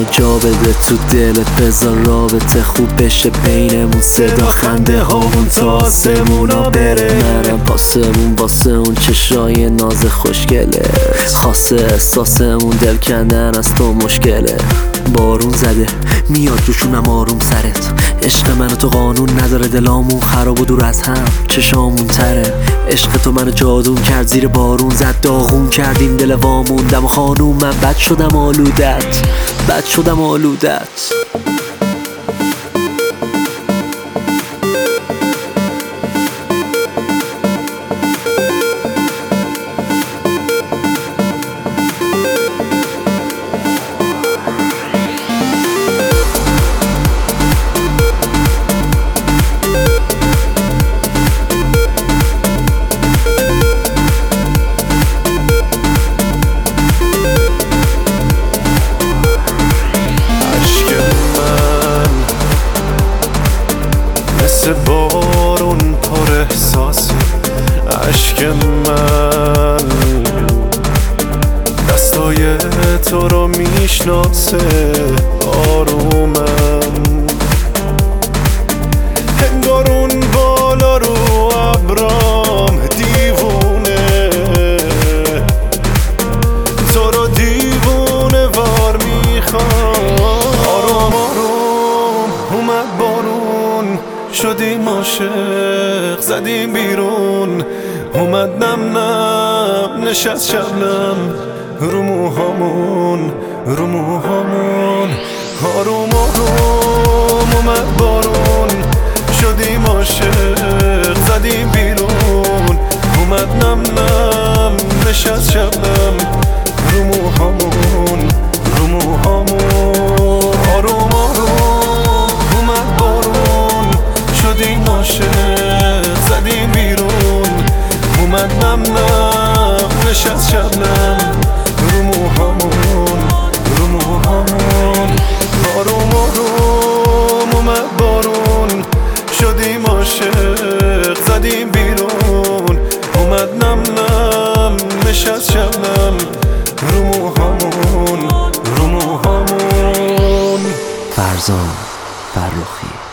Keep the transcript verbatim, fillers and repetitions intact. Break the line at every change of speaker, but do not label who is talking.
جا بده تو دلت، بذار رابطه خوب بشه بینمون، صدا خنده هامون تا آسمونا بره. منم پاسمون واسه اون چشای ناز خوشگله، خاصه احساسمون دل کندن از تو مشکله. بارون زده میاد جوشونم آروم سرت، عشق من تو قانون نداره، دلامون خراب و دور از هم چشامون تره. عشق تو منو جادون کرد، زیر بارون زد داغون کردیم دل واموندم. خانوم من بد شدم آلودت، بد شدم آلودت.
مثل بارون پر احساس عشق من، دستای تو رو میشناسه آرومم. انگار اون بالا رو ابرام دیوونه، تو رو دیوونه وار میخوام. آروم آروم اومد بارون، شدیم عاشق زدیم بیرون. اومد نم نم نشست شبنم رو موهامون، رو موهامون. آروم آروم اومد بارون، شدیم عاشق زدیم بیرون. اومد نم نم نشست شبنم رو موهامون، رو موهامون. آروم آروم اومد بارون، شدیم عاشق زدیم بیرون. اومد نم نم نشست شبنم رو موهامون، رو موهامون. آروم آروم اومد بارون، شدیم عاشق زدیم بیرون. اومد نم نم نشست شبنم رو موهامون، رو موهامون.
فرزان فرخی.